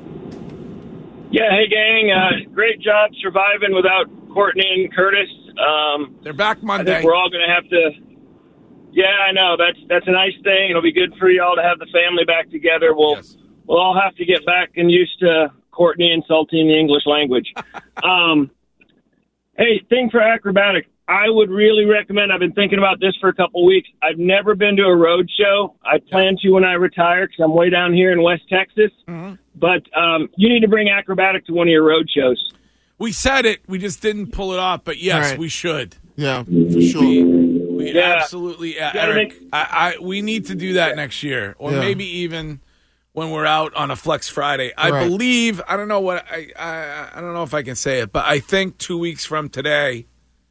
Yeah, hey gang, uh, great job surviving without Courtney and Curtis. Um, They're back I Monday. think we're all going to have to. Yeah, I know that's that's a nice thing. It'll be good for y'all to have the family back together. We'll Yes. we'll all have to get back and used to Courtney insulting the English language. um, hey, thing for acrobatic. I would really recommend. I've been thinking about this for a couple weeks. I've never been to a road show. I plan to when I retire because I'm way down here in West Texas. Mm-hmm. But um, you need to bring acrobatic to one of your road shows. We said it. We just didn't pull it off, but yes, Right. we should. Yeah, for sure. We Yeah. absolutely, uh, You gotta Eric. make- I, I we need to do that next year, or Yeah. maybe even when we're out on a Flex Friday. I Right. believe. I don't know what I, I. I don't know if I can say it, but I think two weeks from today,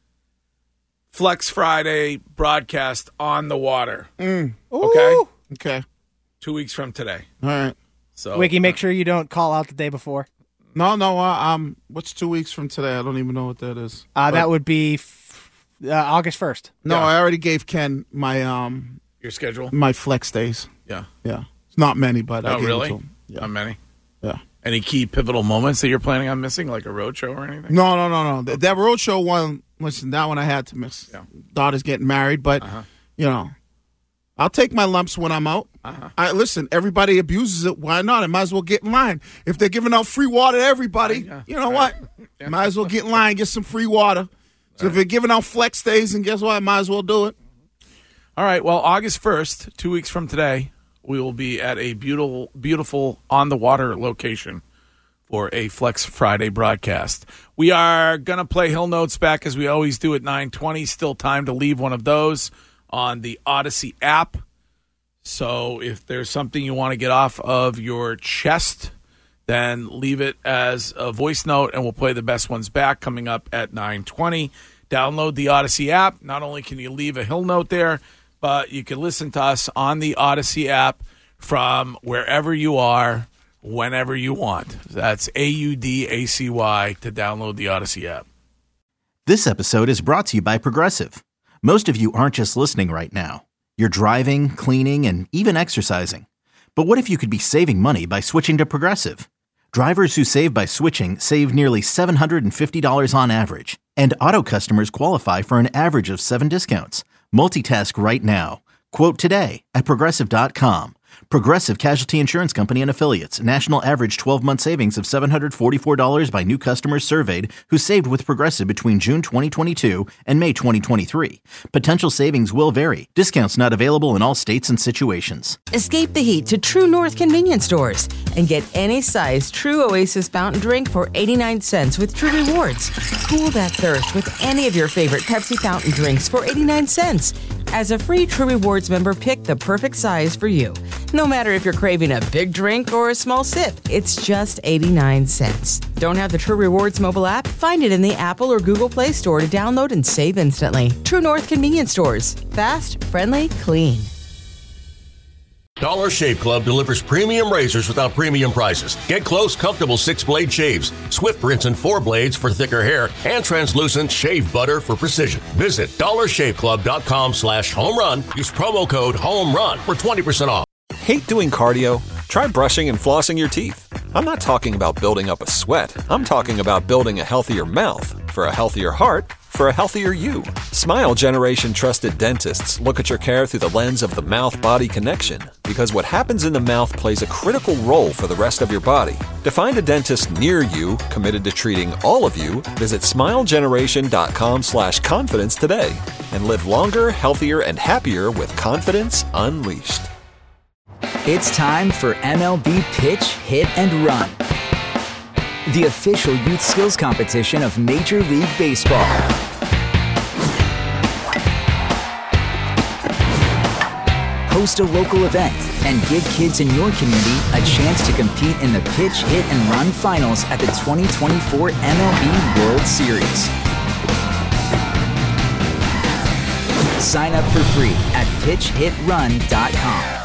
Flex Friday broadcast on the water. Mm. Okay, Okay. two weeks from today. All right. So Wiggy, make sure you don't call out the day before. No, no. Uh, um, what's two weeks from today? I don't even know what that is. Uh, But- that would be f- uh, August first. No, Yeah. I already gave Ken my um your schedule. my flex days. Yeah. Yeah, it's not many, but I Oh, gave it really? to him. Yeah. Not many. Yeah. Any key pivotal moments that you're planning on missing, like a road show or anything? No, no, no, no. That, that road show one. Listen, that one I had to miss. Yeah. Daughter's getting married, but Uh-huh. you know, I'll take my lumps when I'm out. Uh-huh. I listen. Everybody abuses it. Why not? I might as well get in line. If they're giving out free water to everybody, Yeah. you know what? Yeah. Might as well get in line, get some free water. So if they're giving out flex days, and guess what? I might as well do it. All right. Well, August first, two weeks from today, we will be at a beautiful, beautiful on the water location for a Flex Friday broadcast. We are going to play Hill Notes back as we always do at nine twenty. Still time to leave one of those on the Odyssey app. So if there's something you want to get off of your chest, then leave it as a voice note, and we'll play the best ones back coming up at nine twenty. Download the Odyssey app. Not only can you leave a Hill Note there, but you can listen to us on the Odyssey app from wherever you are, whenever you want. That's A U D A C Y to download the Odyssey app. This episode is brought to you by Progressive. Most of you aren't just listening right now. You're driving, cleaning, and even exercising. But what if you could be saving money by switching to Progressive? Drivers who save by switching save nearly seven hundred fifty dollars on average. And auto customers qualify for an average of seven discounts. Multitask right now. Quote today at Progressive dot com. Progressive Casualty Insurance Company and Affiliates. National average twelve-month savings of seven hundred forty-four dollars by new customers surveyed who saved with Progressive between June twenty twenty-two and May twenty twenty-three. Potential savings will vary. Discounts not available in all states and situations. Escape the heat to True North convenience stores and get any size True Oasis fountain drink for eighty-nine cents with True Rewards. Cool that thirst with any of your favorite Pepsi fountain drinks for eighty-nine cents. As a free True Rewards member, pick the perfect size for you. No matter if you're craving a big drink or a small sip, it's just eighty-nine cents. Don't have the True Rewards mobile app? Find it in the Apple or Google Play Store to download and save instantly. True North Convenience Stores. Fast, friendly, clean. Dollar Shave Club delivers premium razors without premium prices. Get close, comfortable six-blade shaves, Swift rinse and four blades for thicker hair, and translucent shave butter for precision. Visit dollarshaveclub.com slash home run. Use promo code HOMERUN for twenty percent off. Hate doing cardio? Try brushing and flossing your teeth. I'm not talking about building up a sweat. I'm talking about building a healthier mouth for a healthier heart for a healthier you. Smile Generation trusted dentists look at your care through the lens of the mouth-body connection, because what happens in the mouth plays a critical role for the rest of your body. To find a dentist near you committed to treating all of you, visit smilegeneration.com slash confidence today and live longer, healthier, and happier with confidence unleashed. It's time for M L B Pitch, Hit, and Run, the official youth skills competition of Major League Baseball. Host a local event and give kids in your community a chance to compete in the Pitch, Hit, and Run finals at the twenty twenty-four M L B World Series. Sign up for free at pitch hit run dot com.